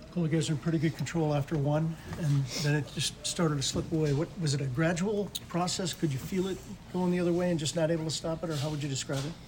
Well, you guys are in pretty good control after one, and then it just started to slip away. What was it? A gradual process? Could you feel it going the other way and just not able to stop it, or how would you describe it?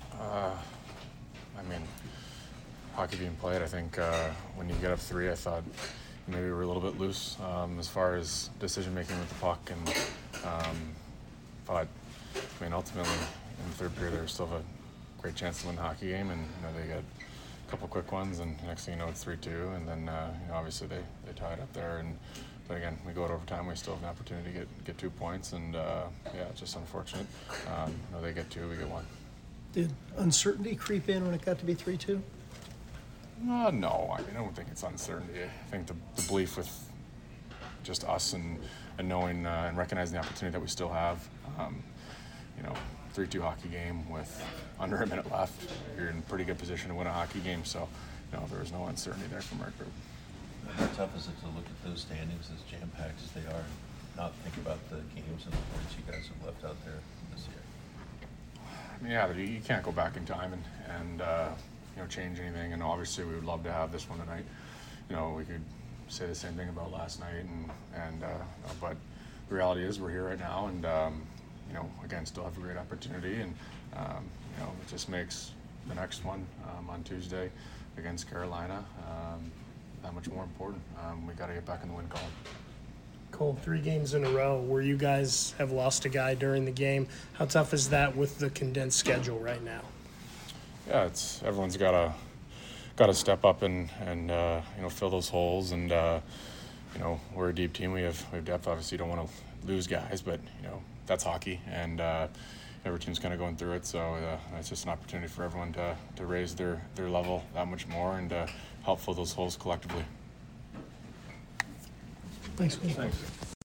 I mean, hockey being played. I think when you get up 3, I thought maybe we were a little bit loose as far as decision making with the puck, and but I mean, ultimately in the third period, they still have a great chance to win the hockey game, and they got a couple quick ones, and next thing you know, it's 3-2, and then obviously they tie it up there, but again, we go to overtime, we still have an opportunity to get 2 points, and it's just unfortunate. They get 2, we get 1. Did uncertainty creep in when it got to be 3-2? No, I don't think it's uncertainty. I think the belief with just us and knowing and recognizing the opportunity that we still have. 3-2 hockey game with under a minute left. You're in pretty good position to win a hockey game, so there was no uncertainty there from our group. How tough is it to look at those standings as jam-packed as they are, not think about the games and the points you guys have left out there this year? I mean, you can't go back in time and change anything, and obviously we would love to have this one tonight. We could say the same thing about last night, but the reality is we're here right now, and again, still have a great opportunity, and it just makes the next one on Tuesday against Carolina that much more important. We got to get back in the win column. Cole, 3 games in a row where you guys have lost a guy during the game. How tough is that with the condensed schedule right now? Yeah, everyone's got to step up and fill those holes, and we're a deep team. We have depth. Obviously, you don't want to lose guys, but that's hockey, and every team's kind of going through it. So it's just an opportunity for everyone to raise their level that much more and help fill those holes collectively. Thanks. Thanks.